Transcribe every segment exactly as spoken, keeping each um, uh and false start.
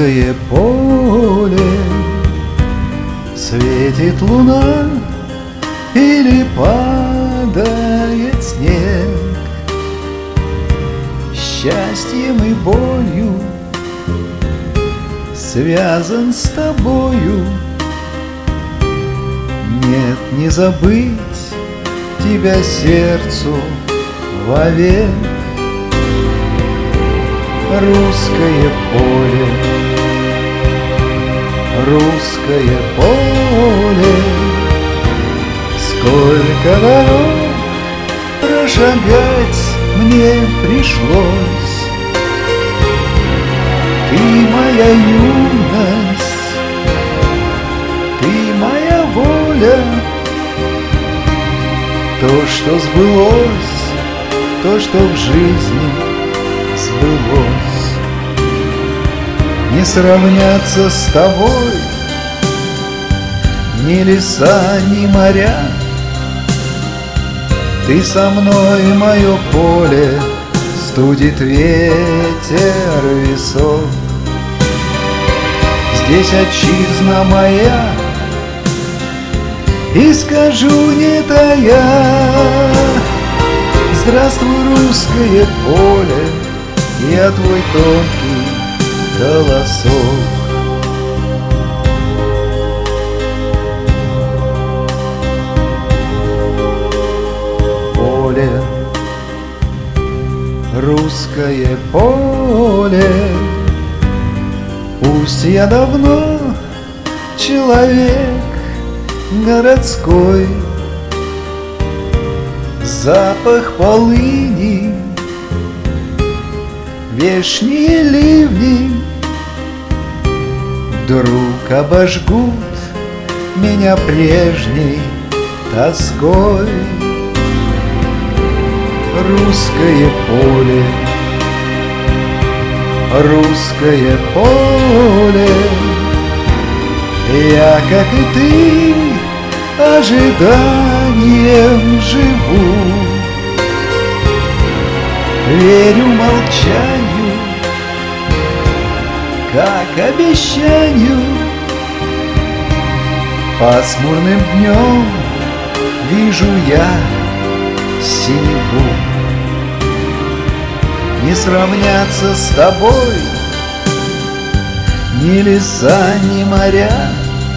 русское поле. Светит луна или падает снег, счастьем и болью связан с тобою. Нет, не забыть тебя сердцу вовек. Русское поле, русское поле, сколько дорог прошагать мне пришлось. Ты моя юность, ты моя воля, то, что сбылось, то, что в жизни сбылось. Не сравняться с тобой ни леса, ни моря. Ты со мной, мое поле, студит ветер висок. Здесь отчизна моя, и скажу не тая: здравствуй, русское поле, я твой тонкий голосок. Поле, русское поле, пусть я давно человек городской, запах полыни, вешние ливни вдруг обожгут меня прежней тоской. Русское поле, русское поле, я, как и ты, ожиданием живу. Верю молчанию, как обещанию. Пасмурным днем вижу я синеву. Не сравняться с тобой ни леса, ни моря.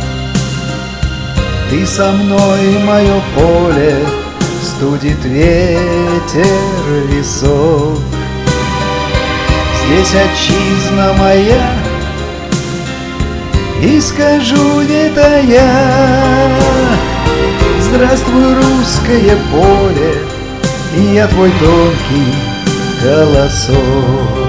Ты со мной, мое поле, студит ветер висок. Здесь отчизна моя, и скажу не тая: здравствуй, русское поле, я твой тонкий голосок.